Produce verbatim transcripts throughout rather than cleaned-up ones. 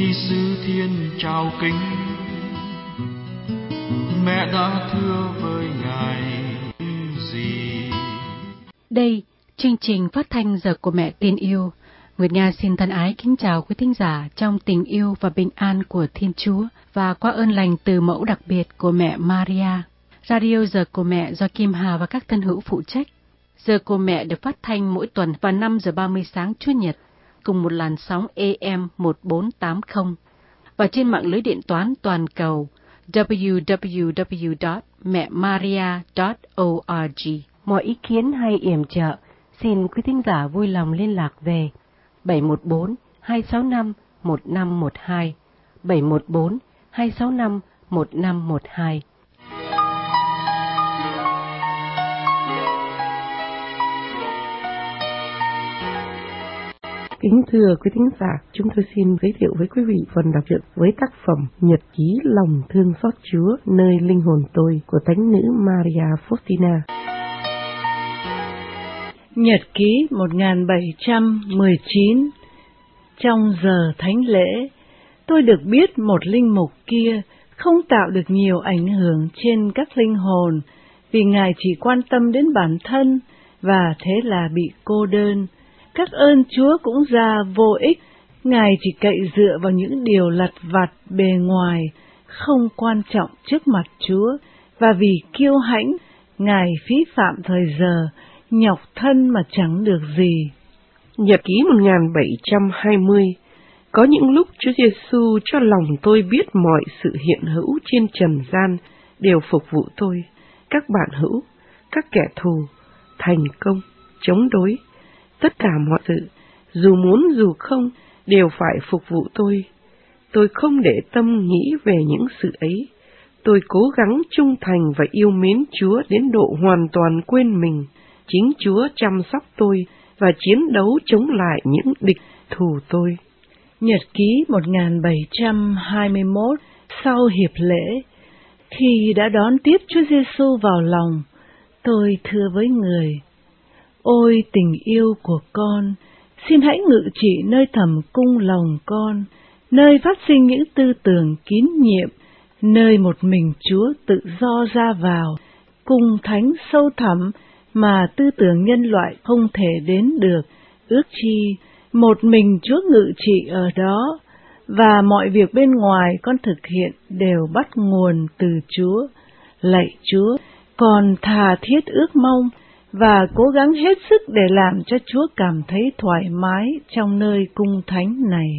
sư thiên trao kính, mẹ đã thưa với ngài gì? Đây, chương trình phát thanh Giờ của Mẹ Tin Yêu. Nguyệt Nga xin thân ái kính chào quý thính giả trong tình yêu và bình an của Thiên Chúa và qua ơn lành từ mẫu đặc biệt của mẹ Maria. Radio Giờ của Mẹ do Kim Hà và các thân hữu phụ trách. Giờ của Mẹ được phát thanh mỗi tuần vào năm giờ ba mươi sáng Chủ nhật cùng một làn sóng A M một bốn tám không và trên mạng lưới điện toán toàn cầu w w w chấm mẹ maria chấm org. Mọi ý kiến hay yểm trợ, xin quý thính giả vui lòng liên lạc về bảy một bốn hai sáu năm một năm một hai, bảy một bốn hai sáu năm một năm một hai. Kính thưa quý thính giả, chúng tôi xin giới thiệu với quý vị phần đọc truyện với tác phẩm Nhật ký lòng thương xót Chúa nơi linh hồn tôi của Thánh nữ Maria Faustina. Nhật ký một nghìn bảy trăm mười chín. Trong giờ thánh lễ, tôi được biết một linh mục kia không tạo được nhiều ảnh hưởng trên các linh hồn vì Ngài chỉ quan tâm đến bản thân và thế là bị cô đơn. Các ơn Chúa cũng ra vô ích, Ngài chỉ cậy dựa vào những điều lặt vặt bề ngoài, không quan trọng trước mặt Chúa, và vì kiêu hãnh, Ngài phí phạm thời giờ, nhọc thân mà chẳng được gì. Nhật ký một nghìn bảy trăm hai mươi. Có những lúc Chúa Giêsu cho lòng tôi biết mọi sự hiện hữu trên trần gian đều phục vụ tôi, các bạn hữu, các kẻ thù, thành công, chống đối. Tất cả mọi sự, dù muốn dù không, đều phải phục vụ tôi. Tôi không để tâm nghĩ về những sự ấy. Tôi cố gắng trung thành và yêu mến Chúa đến độ hoàn toàn quên mình. Chính Chúa chăm sóc tôi và chiến đấu chống lại những địch thù tôi. Nhật ký một nghìn bảy trăm hai mươi mốt. Sau hiệp lễ, khi đã đón tiếp Chúa Giêsu vào lòng, tôi thưa với người: Ôi tình yêu của con, xin hãy ngự trị nơi thầm cung lòng con, nơi phát sinh những tư tưởng kín nhiệm, nơi một mình Chúa tự do ra vào, cung thánh sâu thẳm mà tư tưởng nhân loại không thể đến được, ước chi một mình Chúa ngự trị ở đó, và mọi việc bên ngoài con thực hiện đều bắt nguồn từ Chúa. Lạy Chúa, con tha thiết ước mong và cố gắng hết sức để làm cho Chúa cảm thấy thoải mái trong nơi cung thánh này.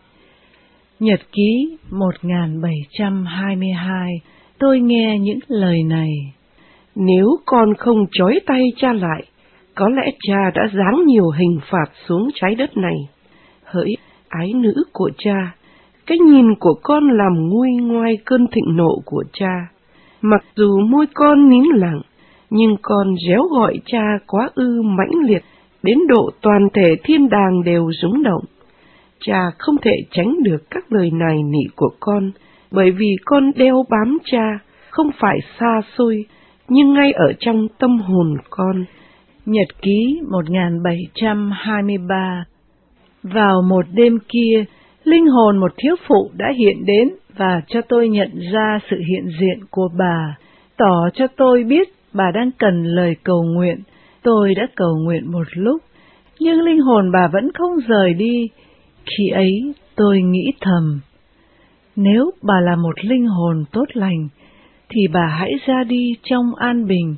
Nhật ký một nghìn bảy trăm hai mươi hai. Tôi nghe những lời này: Nếu con không trói tay cha lại, có lẽ cha đã giáng nhiều hình phạt xuống trái đất này. Hỡi ái nữ của cha, cái nhìn của con làm nguôi ngoai cơn thịnh nộ của cha. Mặc dù môi con nín lặng, nhưng con réo gọi cha quá ư mãnh liệt, đến độ toàn thể thiên đàng đều rung động. Cha không thể tránh được các lời nài nỉ của con, bởi vì con đeo bám cha, không phải xa xôi, nhưng ngay ở trong tâm hồn con. Nhật ký một nghìn bảy trăm hai mươi ba. Vào một đêm kia, linh hồn một thiếu phụ đã hiện đến và cho tôi nhận ra sự hiện diện của bà, tỏ cho tôi biết bà đang cần lời cầu nguyện. Tôi đã cầu nguyện một lúc, nhưng linh hồn bà vẫn không rời đi. Khi ấy tôi nghĩ thầm: nếu bà là một linh hồn tốt lành, thì bà hãy ra đi trong an bình,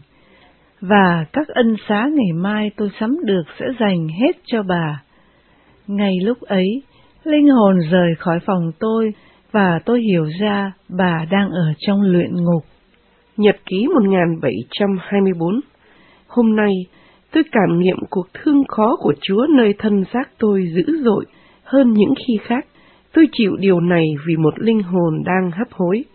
và các ân xá ngày mai tôi sắm được sẽ dành hết cho bà. Ngay lúc ấy, linh hồn rời khỏi phòng tôi, và tôi hiểu ra bà đang ở trong luyện ngục. Nhật ký một nghìn bảy trăm hai mươi bốn. Hôm nay, tôi cảm nghiệm cuộc thương khó của Chúa nơi thân xác tôi dữ dội hơn những khi khác. Tôi chịu điều này vì một linh hồn đang hấp hối.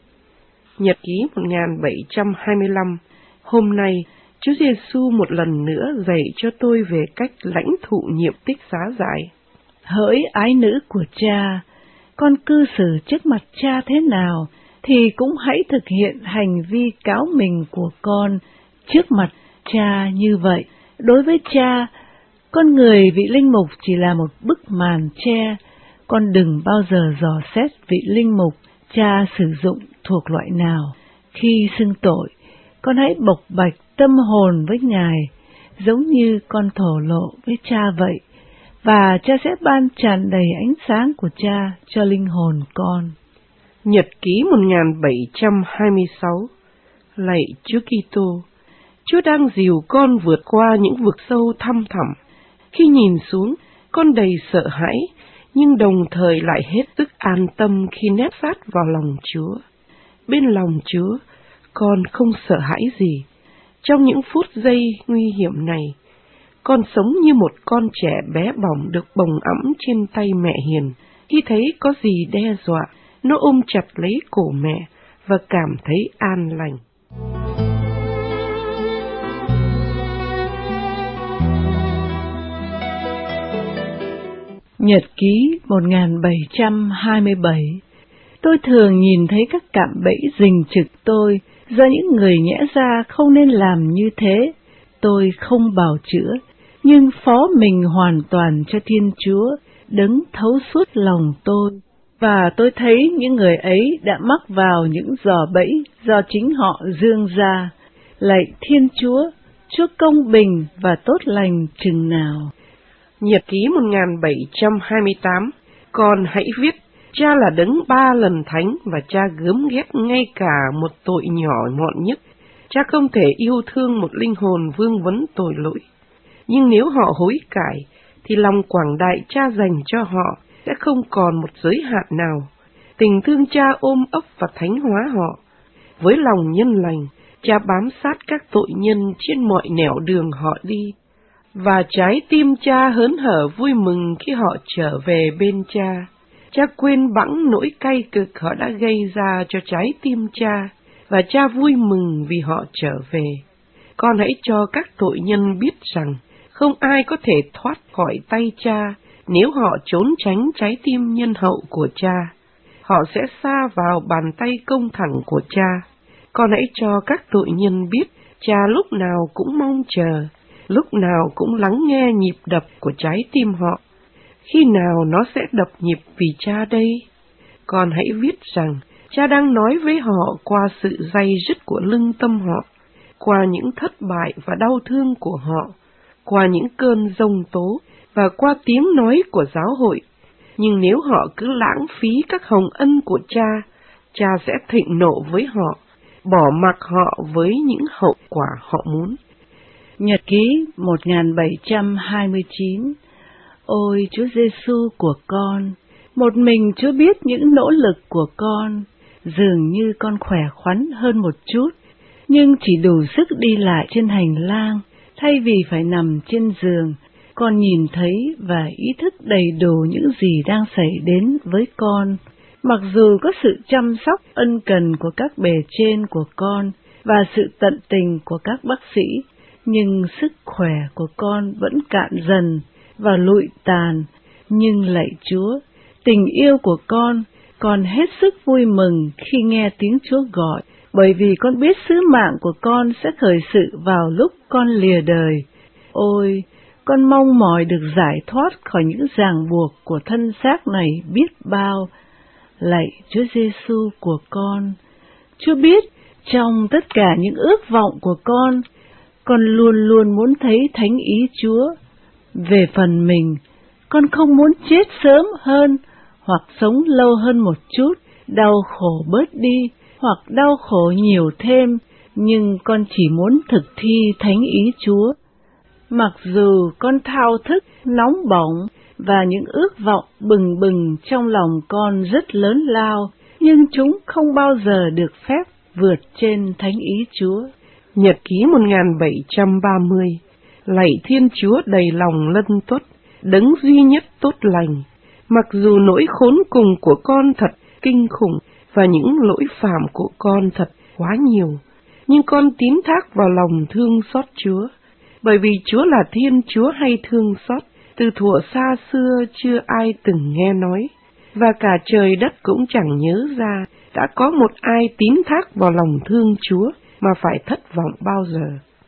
Nhật ký một nghìn bảy trăm hai mươi lăm. Hôm nay, Chúa Giêsu một lần nữa dạy cho tôi về cách lãnh thụ nhiệm tích xá giải. Hỡi ái nữ của cha, con cư xử trước mặt cha thế nào, thì cũng hãy thực hiện hành vi cáo mình của con trước mặt cha như vậy. Đối với cha, con người vị linh mục chỉ là một bức màn che, con đừng bao giờ dò xét vị linh mục Cha sử dụng thuộc loại nào. Khi xưng tội, con hãy bộc bạch tâm hồn với Ngài, giống như con thổ lộ với Cha vậy, và Cha sẽ ban tràn đầy ánh sáng của Cha cho linh hồn con. Nhật ký một nghìn bảy trăm hai mươi sáu. Lạy Chúa Kitô, Chúa đang dìu con vượt qua những vực sâu thăm thẳm. Khi nhìn xuống, con đầy sợ hãi, nhưng đồng thời lại hết sức an tâm khi nép sát vào lòng Chúa. Bên lòng Chúa, con không sợ hãi gì. Trong những phút giây nguy hiểm này, con sống như một con trẻ bé bỏng được bồng ẵm trên tay mẹ hiền. Khi thấy có gì đe dọa, nó ôm chặt lấy cổ mẹ và cảm thấy an lành. Nhật ký một nghìn bảy trăm hai mươi bảy. Tôi thường nhìn thấy các cạm bẫy rình trực tôi do những người nhẽ ra không nên làm như thế. Tôi không bào chữa, nhưng phó mình hoàn toàn cho Thiên Chúa, đấng thấu suốt lòng tôi. Và tôi thấy những người ấy đã mắc vào những giò bẫy do chính họ dương ra. Lạy Thiên Chúa, Chúa công bình và tốt lành chừng nào. Nhật ký một nghìn bảy trăm hai mươi tám. Con hãy viết, Cha là đấng ba lần thánh và Cha gớm ghét ngay cả một tội nhỏ mọn nhất. Cha không thể yêu thương một linh hồn vương vấn tội lỗi. Nhưng nếu họ hối cải, thì lòng quảng đại Cha dành cho họ sẽ không còn một giới hạn nào. Tình thương Cha ôm ấp và thánh hóa họ. Với lòng nhân lành, Cha bám sát các tội nhân trên mọi nẻo đường họ đi. Và trái tim Cha hớn hở vui mừng khi họ trở về bên Cha. Cha quên bẵng nỗi cay cực họ đã gây ra cho trái tim Cha, và Cha vui mừng vì họ trở về. Con hãy cho các tội nhân biết rằng không ai có thể thoát khỏi tay Cha nếu họ trốn tránh trái tim nhân hậu của Cha. Họ sẽ sa vào bàn tay công thẳng của Cha. Con hãy cho các tội nhân biết Cha lúc nào cũng mong chờ, lúc nào cũng lắng nghe nhịp đập của trái tim họ. Khi nào nó sẽ đập nhịp vì Cha đây? Con hãy viết rằng Cha đang nói với họ qua sự day dứt của lưng tâm họ, qua những thất bại và đau thương của họ, qua những cơn giông tố và qua tiếng nói của giáo hội. Nhưng nếu họ cứ lãng phí các hồng ân của Cha, Cha sẽ thịnh nộ với họ, bỏ mặc họ với những hậu quả họ muốn. Nhật ký một nghìn bảy trăm hai mươi chín. Ôi Chúa Giêsu của con, một mình Chúa biết những nỗ lực của con. Dường như con khỏe khoắn hơn một chút, nhưng chỉ đủ sức đi lại trên hành lang, thay vì phải nằm trên giường. Con nhìn thấy và ý thức đầy đủ những gì đang xảy đến với con. Mặc dù có sự chăm sóc ân cần của các bề trên của con và sự tận tình của các bác sĩ, nhưng sức khỏe của con vẫn cạn dần và lụi tàn. Nhưng lạy Chúa, tình yêu của con, con hết sức vui mừng khi nghe tiếng Chúa gọi, bởi vì con biết sứ mạng của con sẽ khởi sự vào lúc con lìa đời. Ôi, con mong mỏi được giải thoát khỏi những ràng buộc của thân xác này biết bao. Lạy Chúa Giêsu của con, Chúa biết trong tất cả những ước vọng của con, con luôn luôn muốn thấy thánh ý Chúa. Về phần mình, con không muốn chết sớm hơn, hoặc sống lâu hơn một chút, đau khổ bớt đi, hoặc đau khổ nhiều thêm, nhưng con chỉ muốn thực thi thánh ý Chúa. Mặc dù con thao thức, nóng bỏng, và những ước vọng bừng bừng trong lòng con rất lớn lao, nhưng chúng không bao giờ được phép vượt trên thánh ý Chúa. Nhật ký một nghìn bảy trăm ba mươi. Lạy Thiên Chúa đầy lòng lân tuất, đấng duy nhất tốt lành, mặc dù nỗi khốn cùng của con thật kinh khủng và những lỗi phạm của con thật quá nhiều, nhưng con tín thác vào lòng thương xót Chúa, bởi vì Chúa là Thiên Chúa hay thương xót, từ thuở xa xưa chưa ai từng nghe nói, và cả trời đất cũng chẳng nhớ ra đã có một ai tín thác vào lòng thương Chúa mà phải thất vọng bao giờ.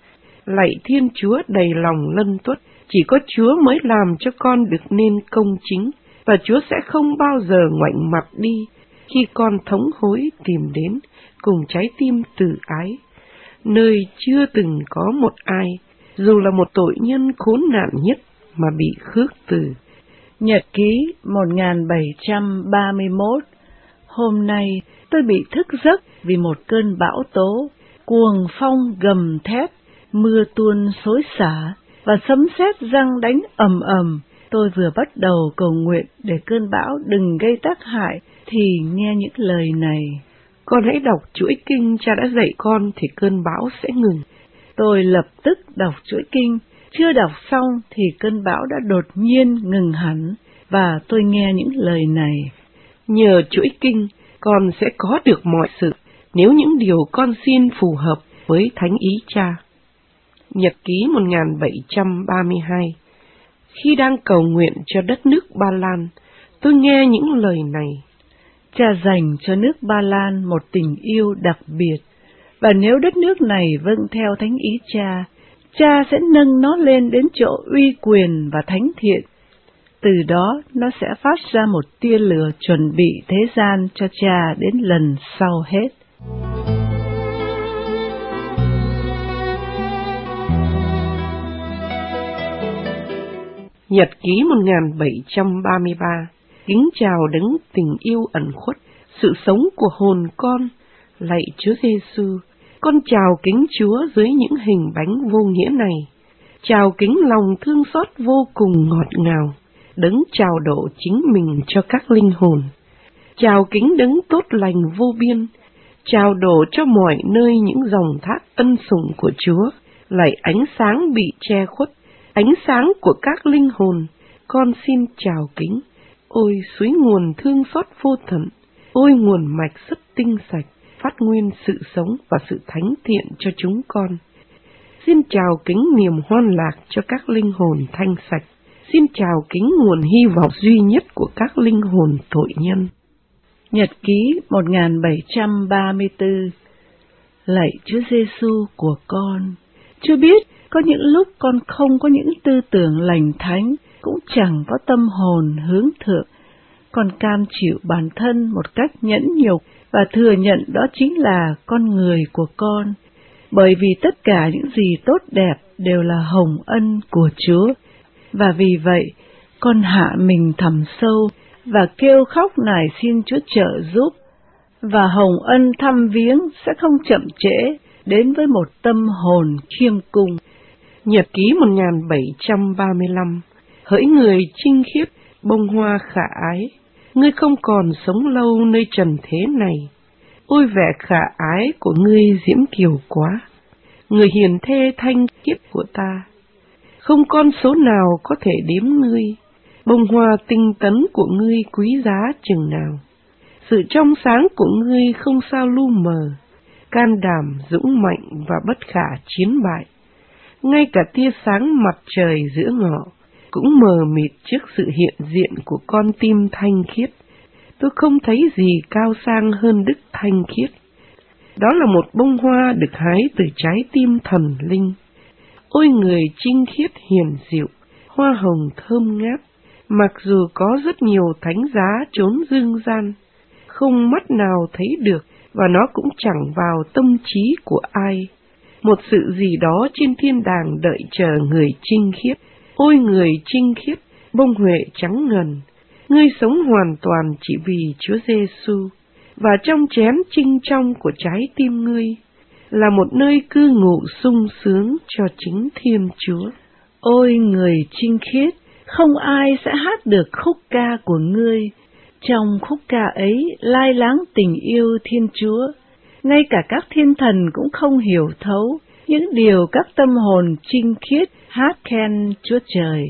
Lạy Thiên Chúa đầy lòng lân tuất, chỉ có Chúa mới làm cho con được nên công chính, và Chúa sẽ không bao giờ ngoảnh mặt đi khi con thống hối tìm đến cùng trái tim từ ái, nơi chưa từng có một ai, dù là một tội nhân khốn nạn nhất, mà bị khước từ. Nhật ký một nghìn bảy trăm ba mươi mốt. Hôm nay tôi bị thức giấc vì một cơn bão tố, cuồng phong gầm thét, mưa tuôn xối xả và sấm sét giăng đánh ầm ầm. Tôi vừa bắt đầu cầu nguyện để cơn bão đừng gây tác hại thì nghe những lời này: Con hãy đọc chuỗi kinh cha đã dạy con thì cơn bão sẽ ngừng. Tôi lập tức đọc chuỗi kinh, chưa đọc xong thì cơn bão đã đột nhiên ngừng hẳn, và tôi nghe những lời này: Nhờ chuỗi kinh, con sẽ có được mọi sự, nếu những điều con xin phù hợp với thánh ý cha. Nhật ký một nghìn bảy trăm ba mươi hai. Khi đang cầu nguyện cho đất nước Ba Lan, tôi nghe những lời này: Cha dành cho nước Ba Lan một tình yêu đặc biệt, và nếu đất nước này vâng theo thánh ý cha, cha sẽ nâng nó lên đến chỗ uy quyền và thánh thiện. Từ đó nó sẽ phát ra một tia lửa chuẩn bị thế gian cho cha đến lần sau hết. Nhật ký một nghìn bảy trăm ba mươi ba. Kính chào đấng tình yêu ẩn khuất, sự sống của hồn con. Lạy Chúa Giêsu, con chào kính Chúa dưới những hình bánh vô nghĩa này. Chào kính lòng thương xót vô cùng ngọt ngào, đấng chào độ chính mình cho các linh hồn. Chào kính đấng tốt lành vô biên, chào đổ cho mọi nơi những dòng thác ân sủng của Chúa. Lạy ánh sáng bị che khuất, ánh sáng của các linh hồn, con xin chào kính. Ôi suối nguồn thương xót vô tận, ôi nguồn mạch rất tinh sạch, phát nguyên sự sống và sự thánh thiện cho chúng con. Xin chào kính niềm hoan lạc cho các linh hồn thanh sạch. Xin chào kính nguồn hy vọng duy nhất của các linh hồn tội nhân. Nhật ký một nghìn bảy trăm ba mươi tư. Lạy Chúa Giêsu của con, Chúa biết có những lúc con không có những tư tưởng lành thánh, cũng chẳng có tâm hồn hướng thượng. Con cam chịu bản thân một cách nhẫn nhục và thừa nhận đó chính là con người của con, bởi vì tất cả những gì tốt đẹp đều là hồng ân của Chúa. Và vì vậy, con hạ mình thẳm sâu và kêu khóc nài xin Chúa trợ giúp, và hồng ân thăm viếng sẽ không chậm trễ đến với một tâm hồn khiêm cung. Nhật ký một nghìn bảy trăm ba mươi lăm. Hỡi người trinh khiết, bông hoa khả ái, ngươi không còn sống lâu nơi trần thế này. Ôi vẻ khả ái của ngươi diễm kiều quá, người hiền thê thanh khiết của ta. Không con số nào có thể đếm ngươi, bông hoa tinh tấn của ngươi quý giá chừng nào. Sự trong sáng của ngươi không sao lu mờ, can đảm, dũng mạnh và bất khả chiến bại. Ngay cả tia sáng mặt trời giữa ngọ cũng mờ mịt trước sự hiện diện của con tim thanh khiết. Tôi không thấy gì cao sang hơn đức thanh khiết. Đó là một bông hoa được hái từ trái tim thần linh. Ôi người trinh khiết hiền dịu, hoa hồng thơm ngát, mặc dù có rất nhiều thánh giá trốn dương gian, không mắt nào thấy được và nó cũng chẳng vào tâm trí của ai. Một sự gì đó trên thiên đàng đợi chờ người trinh khiết. Ôi người trinh khiết, bông huệ trắng ngần, ngươi sống hoàn toàn chỉ vì Chúa Giêsu, và trong chén trinh trong của trái tim ngươi là một nơi cư ngụ sung sướng cho chính Thiên Chúa. Ôi người trinh khiết, không ai sẽ hát được khúc ca của ngươi. Trong khúc ca ấy lai láng tình yêu Thiên Chúa, ngay cả các thiên thần cũng không hiểu thấu những điều các tâm hồn trinh khiết hát khen Chúa Trời.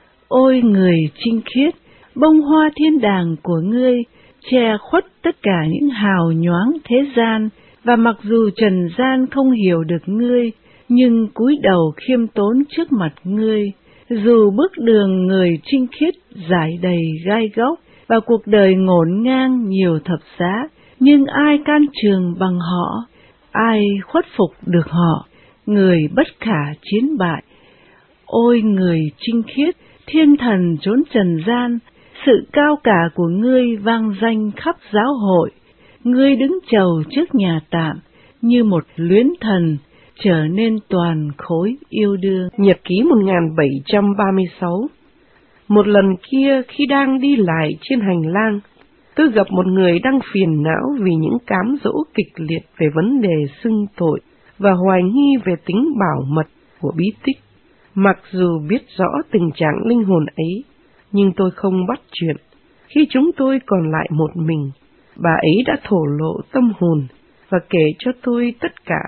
Ôi người trinh khiết, bông hoa thiên đàng của ngươi che khuất tất cả những hào nhoáng thế gian, và mặc dù trần gian không hiểu được ngươi, nhưng cúi đầu khiêm tốn trước mặt ngươi. Dù bước đường người trinh khiết dải đầy gai góc và cuộc đời ngổn ngang nhiều thập giá, nhưng ai can trường bằng họ, ai khuất phục được họ, người bất khả chiến bại. Ôi người trinh khiết, thiên thần trốn trần gian sự cao cả của ngươi vang danh khắp giáo hội, ngươi đứng chầu trước nhà tạm, như một luyến thần, trở nên toàn khối yêu đương. Nhật ký một nghìn bảy trăm ba mươi sáu. Một lần kia khi đang đi lại trên hành lang, tôi gặp một người đang phiền não vì những cám dỗ kịch liệt về vấn đề xưng tội và hoài nghi về tính bảo mật của bí tích. Mặc dù biết rõ tình trạng linh hồn ấy, nhưng tôi không bắt chuyện. Khi chúng tôi còn lại một mình, bà ấy đã thổ lộ tâm hồn và kể cho tôi tất cả.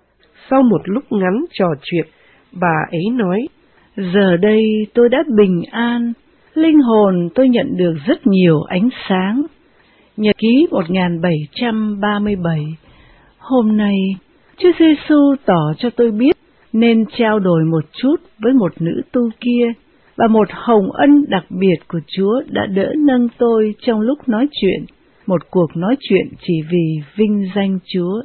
Sau một lúc ngắn trò chuyện, bà ấy nói, giờ đây tôi đã bình an, linh hồn tôi nhận được rất nhiều ánh sáng. Nhật ký một nghìn bảy trăm ba mươi bảy. Hôm nay, Chúa Giêsu tỏ cho tôi biết nên trao đổi một chút với một nữ tu kia, và một hồng ân đặc biệt của Chúa đã đỡ nâng tôi trong lúc nói chuyện, một cuộc nói chuyện chỉ vì vinh danh Chúa.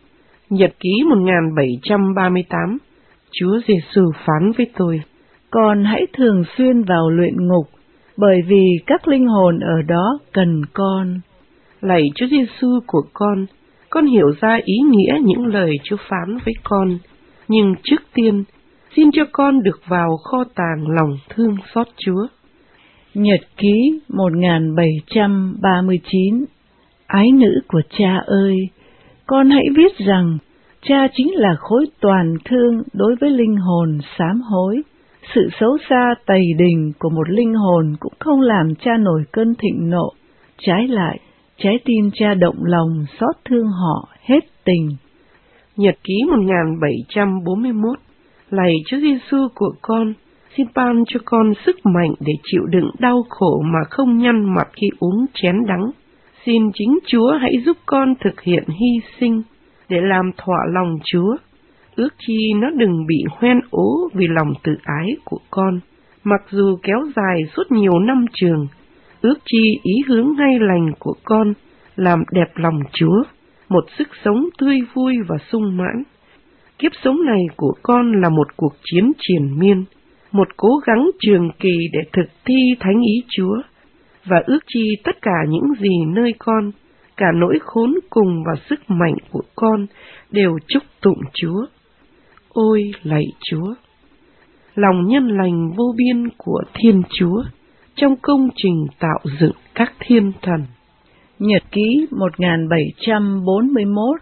Nhật ký một nghìn bảy trăm ba mươi tám. Chúa Giêsu phán với tôi, con hãy thường xuyên vào luyện ngục, bởi vì các linh hồn ở đó cần con. Lạy Chúa Giêsu của con, con hiểu ra ý nghĩa những lời Chúa phán với con, nhưng trước tiên, xin cho con được vào kho tàng lòng thương xót Chúa. Nhật ký một nghìn bảy trăm ba mươi chín. Ái nữ của Cha ơi, con hãy viết rằng Cha chính là khối toàn thương đối với linh hồn sám hối. Sự xấu xa tày đình của một linh hồn cũng không làm Cha nổi cơn thịnh nộ. Trái lại, trái tim Cha động lòng xót thương họ hết tình. Nhật ký một nghìn bảy trăm bốn mươi mốt. Lạy Chúa Giêsu của con, xin ban cho con sức mạnh để chịu đựng đau khổ mà không nhăn mặt khi uống chén đắng. Xin chính Chúa hãy giúp con thực hiện hy sinh để làm thỏa lòng Chúa. Ước chi nó đừng bị hoen ố vì lòng tự ái của con, mặc dù kéo dài suốt nhiều năm trường. Ước chi ý hướng hay lành của con làm đẹp lòng Chúa, một sức sống tươi vui và sung mãn. Kiếp sống này của con là một cuộc chiến triền miên, một cố gắng trường kỳ để thực thi thánh ý Chúa, và ước chi tất cả những gì nơi con, cả nỗi khốn cùng và sức mạnh của con đều chúc tụng Chúa. Ôi lạy Chúa, lòng nhân lành vô biên của Thiên Chúa trong công trình tạo dựng các thiên thần. Nhật ký một nghìn bảy trăm bốn mươi mốt.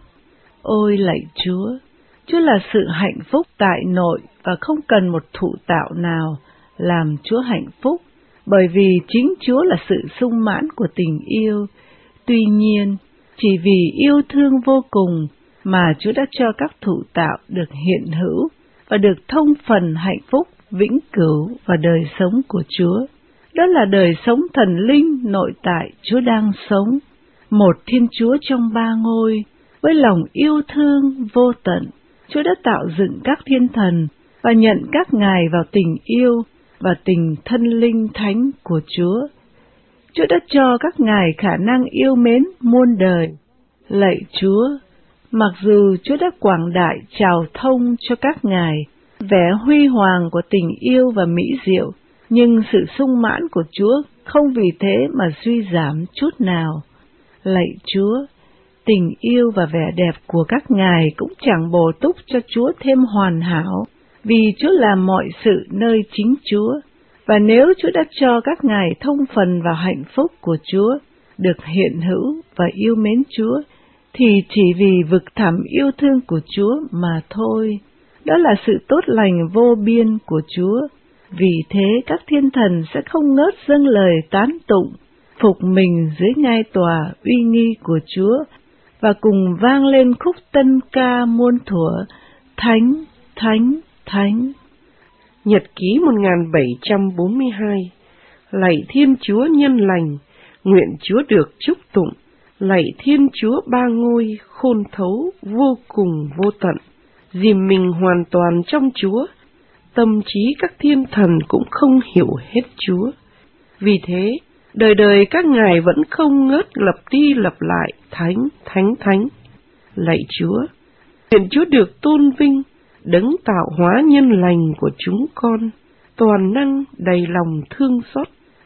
Ôi lạy Chúa, Chúa là sự hạnh phúc tại nội và không cần một thụ tạo nào làm Chúa hạnh phúc, bởi vì chính Chúa là sự sung mãn của tình yêu. Tuy nhiên, chỉ vì yêu thương vô cùng mà Chúa đã cho các thụ tạo được hiện hữu và được thông phần hạnh phúc vĩnh cửu và đời sống của Chúa. Đó là đời sống thần linh nội tại Chúa đang sống, một Thiên Chúa trong ba ngôi, với lòng yêu thương vô tận. Chúa đã tạo dựng các thiên thần và nhận các ngài vào tình yêu và tình thân linh thánh của Chúa. Chúa đã cho các ngài khả năng yêu mến muôn đời. Lạy Chúa, mặc dù Chúa đã quảng đại trào thông cho các ngài vẻ huy hoàng của tình yêu và mỹ diệu, nhưng sự sung mãn của Chúa không vì thế mà suy giảm chút nào. Lạy Chúa, tình yêu và vẻ đẹp của các ngài cũng chẳng bổ túc cho Chúa thêm hoàn hảo, vì Chúa làm mọi sự nơi chính Chúa. Và nếu Chúa đã cho các ngài thông phần vào hạnh phúc của Chúa, được hiện hữu và yêu mến Chúa, thì chỉ vì vực thẳm yêu thương của Chúa mà thôi. Đó là sự tốt lành vô biên của Chúa. Vì thế các thiên thần sẽ không ngớt dâng lời tán tụng, phục mình dưới ngai tòa uy nghi của Chúa, và cùng vang lên khúc tân ca muôn thuở, Thánh, Thánh, Thánh. Nhật ký một nghìn bảy trăm bốn mươi hai. Lạy Thiên Chúa nhân lành, nguyện Chúa được chúc tụng. Lạy Thiên Chúa ba ngôi, khôn thấu, vô cùng vô tận, dìm mình hoàn toàn trong Chúa. Tâm trí các thiên thần cũng không hiểu hết Chúa. Vì thế, đời đời các ngài vẫn không ngớt lặp đi lặp lại Thánh, Thánh, Thánh. Lạy Chúa, nguyện Chúa được tôn vinh, đấng tạo hóa nhân lành của chúng con, toàn năng đầy lòng thương xót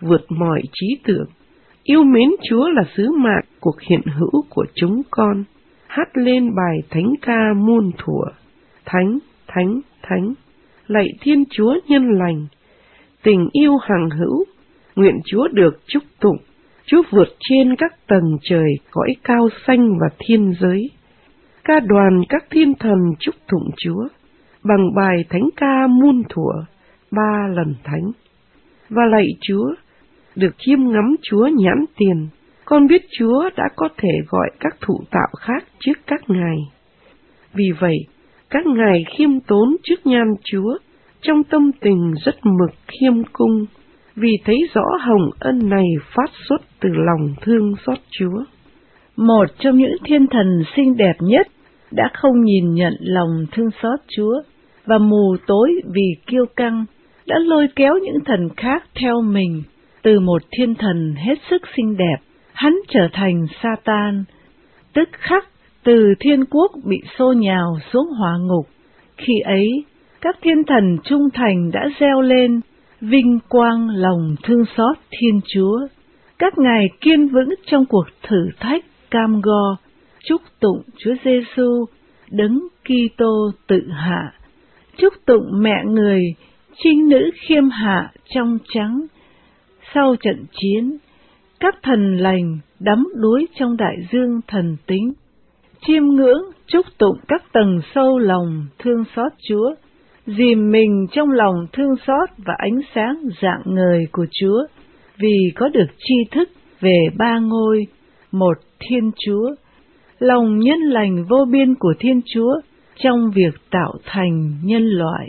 vượt mọi trí tưởng. Yêu mến Chúa là sứ mạng cuộc hiện hữu của chúng con. Hát lên bài thánh ca muôn thuở. Thánh, thánh, thánh, lạy Thiên Chúa nhân lành. Tình yêu hằng hữu, nguyện Chúa được chúc tụng. Chúa vượt trên các tầng trời cõi cao xanh và thiên giới. Ca đoàn các thiên thần chúc tụng Chúa bằng bài thánh ca muôn thuở, ba lần thánh. Và lạy Chúa, được chiêm ngắm Chúa nhãn tiền, con biết Chúa đã có thể gọi các thụ tạo khác trước các ngài. Vì vậy, các ngài khiêm tốn trước nhan Chúa, trong tâm tình rất mực khiêm cung, vì thấy rõ hồng ân này phát xuất từ lòng thương xót Chúa. Một trong những thiên thần xinh đẹp nhất đã không nhìn nhận lòng thương xót Chúa, và mù tối vì kiêu căng, đã lôi kéo những thần khác theo mình. Từ một thiên thần hết sức xinh đẹp, hắn trở thành Sa-tan, tức khắc từ thiên quốc bị xô nhào xuống hỏa ngục. Khi ấy, các thiên thần trung thành đã reo lên, vinh quang lòng thương xót Thiên Chúa. Các ngài kiên vững trong cuộc thử thách cam go, chúc tụng Chúa Giêsu, đấng Kitô tự hạ. Chúc tụng mẹ người, trinh nữ khiêm hạ trong trắng. Sau trận chiến, các thần lành đắm đuối trong đại dương thần tính, chiêm ngưỡng chúc tụng các tầng sâu lòng thương xót Chúa, dìm mình trong lòng thương xót và ánh sáng rạng ngời của Chúa, vì có được tri thức về ba ngôi, một Thiên Chúa, lòng nhân lành vô biên của Thiên Chúa trong việc tạo thành nhân loại.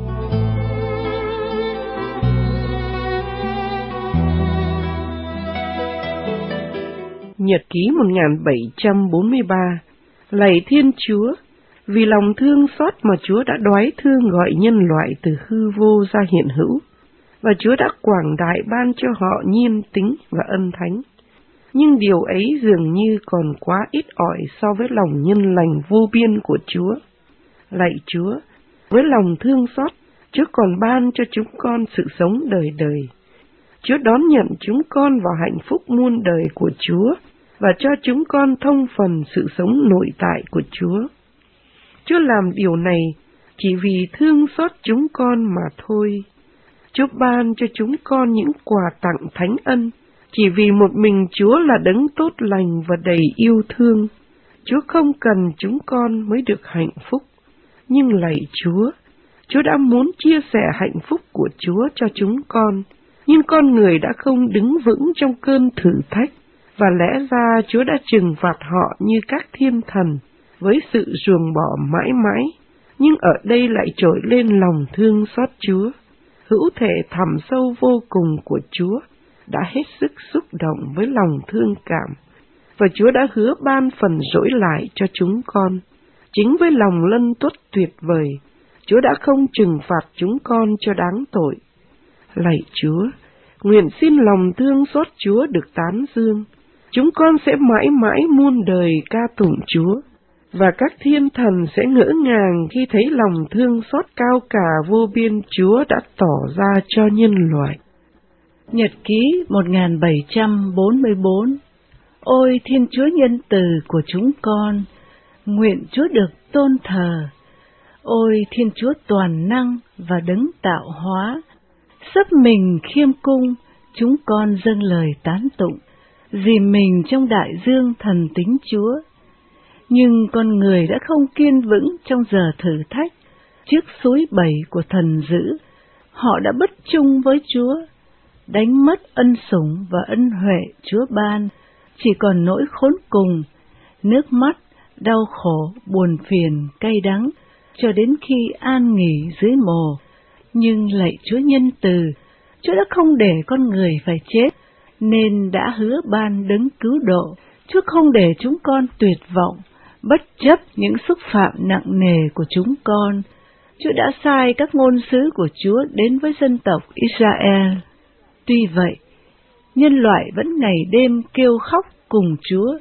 Nhật ký một nghìn bảy trăm bốn mươi ba. Lạy Thiên Chúa, vì lòng thương xót mà Chúa đã đoái thương gọi nhân loại từ hư vô ra hiện hữu, và Chúa đã quảng đại ban cho họ nhiên tính và ân thánh. Nhưng điều ấy dường như còn quá ít ỏi so với lòng nhân lành vô biên của Chúa. Lạy Chúa, với lòng thương xót, Chúa còn ban cho chúng con sự sống đời đời. Chúa đón nhận chúng con vào hạnh phúc muôn đời của Chúa, và cho chúng con thông phần sự sống nội tại của Chúa. Chúa làm điều này chỉ vì thương xót chúng con mà thôi. Chúa ban cho chúng con những quà tặng thánh ân, chỉ vì một mình Chúa là đấng tốt lành và đầy yêu thương. Chúa không cần chúng con mới được hạnh phúc, nhưng lạy Chúa, Chúa đã muốn chia sẻ hạnh phúc của Chúa cho chúng con, nhưng con người đã không đứng vững trong cơn thử thách, và lẽ ra Chúa đã trừng phạt họ như các thiên thần, với sự ruồng bỏ mãi mãi. Nhưng ở đây lại trỗi lên lòng thương xót Chúa, hữu thể thẳm sâu vô cùng của Chúa đã hết sức xúc động với lòng thương cảm, và Chúa đã hứa ban phần dỗi lại cho chúng con. Chính với lòng lân tốt tuyệt vời, Chúa đã không trừng phạt chúng con cho đáng tội. Lạy Chúa, nguyện xin lòng thương xót Chúa được tán dương. Chúng con sẽ mãi mãi muôn đời ca tụng Chúa, và các thiên thần sẽ ngỡ ngàng khi thấy lòng thương xót cao cả vô biên Chúa đã tỏ ra cho nhân loại. Nhật ký một nghìn bảy trăm bốn mươi bốn. Ôi Thiên Chúa nhân từ của chúng con, nguyện Chúa được tôn thờ. Ôi Thiên Chúa toàn năng và đấng tạo hóa, sấp mình khiêm cung, chúng con dâng lời tán tụng, dìm mình trong đại dương thần tính Chúa. Nhưng con người đã không kiên vững trong giờ thử thách, trước suối bẩy của thần dữ, họ đã bất chung với Chúa, đánh mất ân sủng và ân huệ Chúa ban, chỉ còn nỗi khốn cùng, nước mắt, đau khổ, buồn phiền, cay đắng, cho đến khi an nghỉ dưới mồ. Nhưng lạy Chúa nhân từ, Chúa đã không để con người phải chết, nên đã hứa ban đấng cứu độ. Chúa không để chúng con tuyệt vọng, bất chấp những xúc phạm nặng nề của chúng con. Chúa đã sai các ngôn sứ của Chúa đến với dân tộc Israel. Tuy vậy, nhân loại vẫn ngày đêm kêu khóc cùng Chúa,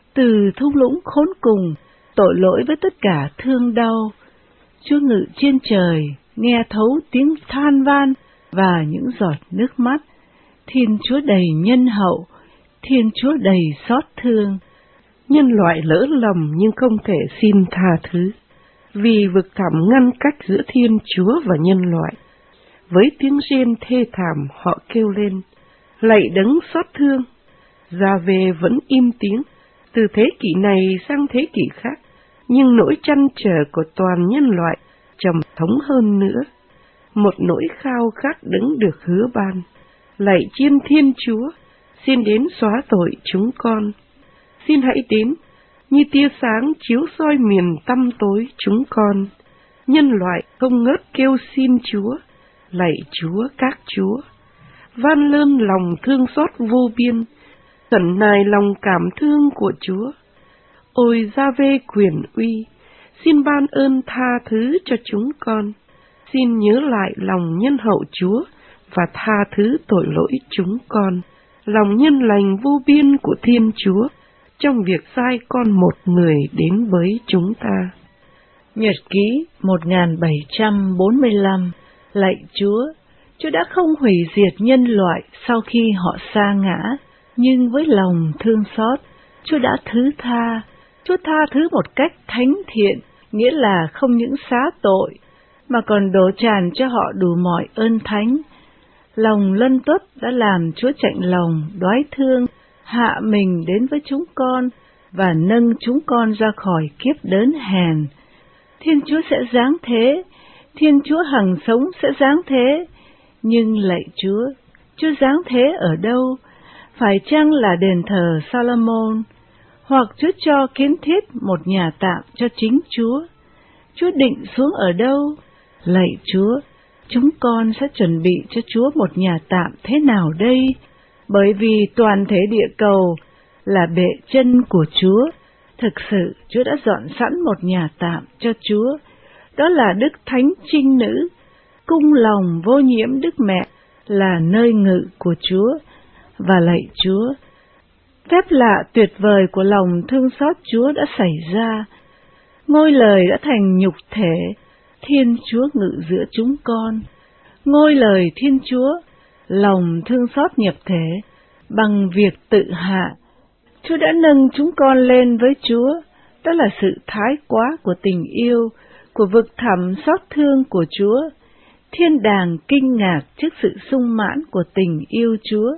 từ thung lũng khốn cùng, tội lỗi với tất cả thương đau. Chúa ngự trên trời, nghe thấu tiếng than van và những giọt nước mắt. Thiên Chúa đầy nhân hậu, Thiên Chúa đầy xót thương. Nhân loại lỡ lầm nhưng không thể xin tha thứ, vì vực thẳm ngăn cách giữa Thiên Chúa và nhân loại. Với tiếng rên thê thảm họ kêu lên, lạy đấng xót thương. Gia-vê vẫn im tiếng, từ thế kỷ này sang thế kỷ khác, nhưng nỗi trăn trở của toàn nhân loại trầm thống hơn nữa. Một nỗi khao khát đấng được hứa ban, lạy chiên Thiên Chúa, xin đến xóa tội chúng con. Xin hãy đến, như tia sáng chiếu soi miền tăm tối chúng con. Nhân loại không ngớt kêu xin Chúa, lạy Chúa các Chúa. Van lơn lòng thương xót vô biên, khẩn nài lòng cảm thương của Chúa. Ôi Gia-vê quyền uy, xin ban ơn tha thứ cho chúng con. Xin nhớ lại lòng nhân hậu Chúa và tha thứ tội lỗi chúng con. Lòng nhân lành vô biên của Thiên Chúa trong việc sai con một người đến với chúng ta. Nhật ký một nghìn bảy trăm bốn mươi lăm. Lạy Chúa, Chúa đã không hủy diệt nhân loại sau khi họ sa ngã, nhưng với lòng thương xót, Chúa đã thứ tha. Chúa tha thứ một cách thánh thiện, nghĩa là không những xá tội, mà còn đổ tràn cho họ đủ mọi ơn thánh. Lòng lân tuất đã làm Chúa chạnh lòng, đoái thương, hạ mình đến với chúng con và nâng chúng con ra khỏi kiếp đớn hèn. Thiên Chúa sẽ giáng thế, Thiên Chúa hằng sống sẽ giáng thế, nhưng lạy Chúa, Chúa giáng thế ở đâu? Phải chăng là đền thờ Salomon, hoặc Chúa cho kiến thiết một nhà tạm cho chính Chúa? Chúa định xuống ở đâu? Lạy Chúa, chúng con sẽ chuẩn bị cho Chúa một nhà tạm thế nào đây? Bởi vì toàn thể địa cầu là bệ chân của Chúa. Thực sự, Chúa đã dọn sẵn một nhà tạm cho Chúa. Đó là Đức Thánh Trinh Nữ, cung lòng vô nhiễm Đức Mẹ là nơi ngự của Chúa. Và lạy Chúa, phép lạ tuyệt vời của lòng thương xót Chúa đã xảy ra. Ngôi lời đã thành nhục thể, Thiên Chúa ngự giữa chúng con. Ngôi lời Thiên Chúa, lòng thương xót nhập thể, bằng việc tự hạ. Chúa đã nâng chúng con lên với Chúa, đó là sự thái quá của tình yêu, của vực thẳm xót thương của Chúa. Thiên đàng kinh ngạc trước sự sung mãn của tình yêu Chúa.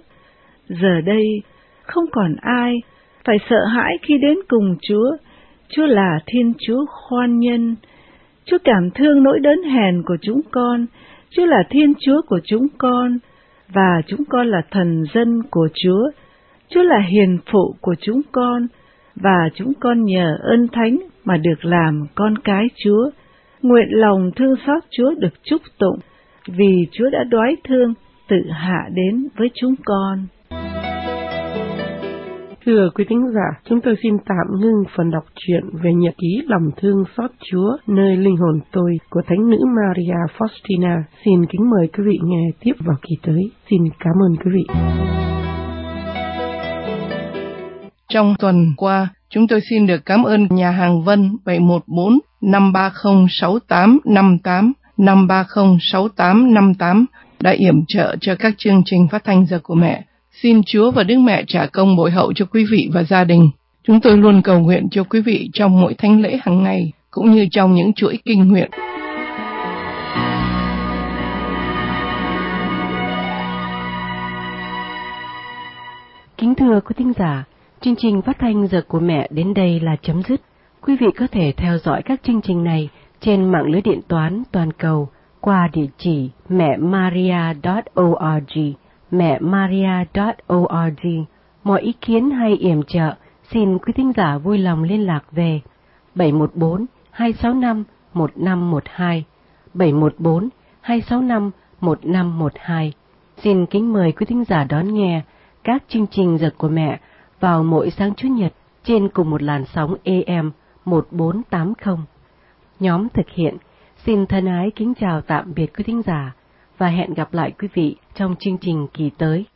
Giờ đây, không còn ai phải sợ hãi khi đến cùng Chúa. Chúa là Thiên Chúa khoan nhân. Chúa cảm thương nỗi đớn hèn của chúng con. Chúa là Thiên Chúa của chúng con, và chúng con là thần dân của Chúa. Chúa là hiền phụ của chúng con, và chúng con nhờ ơn thánh mà được làm con cái Chúa. Nguyện lòng thương xót Chúa được chúc tụng, vì Chúa đã đoái thương tự hạ đến với chúng con. Thưa quý thính giả, chúng tôi xin tạm ngưng phần đọc truyện về nhật ký lòng thương xót Chúa nơi linh hồn tôi của Thánh nữ Maria Faustina. Xin kính mời quý vị nghe tiếp vào kỳ tới. Xin cảm ơn quý vị. Trong tuần qua, chúng tôi xin được cảm ơn nhà hàng Vân bảy một bốn năm ba không sáu tám năm tám năm ba không sáu tám năm tám đã yểm trợ cho các chương trình phát thanh Giờ của Mẹ. Xin Chúa và Đức Mẹ trả công bội hậu cho quý vị và gia đình. Chúng tôi luôn cầu nguyện cho quý vị trong mỗi thánh lễ hàng ngày, cũng như trong những chuỗi kinh nguyện. Kính thưa quý thính giả, chương trình phát thanh Giờ của Mẹ đến đây là chấm dứt. Quý vị có thể theo dõi các chương trình này trên mạng lưới điện toán toàn cầu qua địa chỉ mẹ maria chấm org, mẹ maria chấm org. Mọi ý kiến hay yểm trợ, xin quý thính giả vui lòng liên lạc về bảy một bốn hai sáu năm một năm một hai, bảy một bốn hai sáu năm một năm một hai. Xin kính mời quý thính giả đón nghe các chương trình Giờ của Mẹ vào mỗi sáng Chủ nhật trên cùng một làn sóng A M một bốn tám không. Nhóm thực hiện xin thân ái kính chào tạm biệt quý thính giả và hẹn gặp lại quý vị trong chương trình kỳ tới.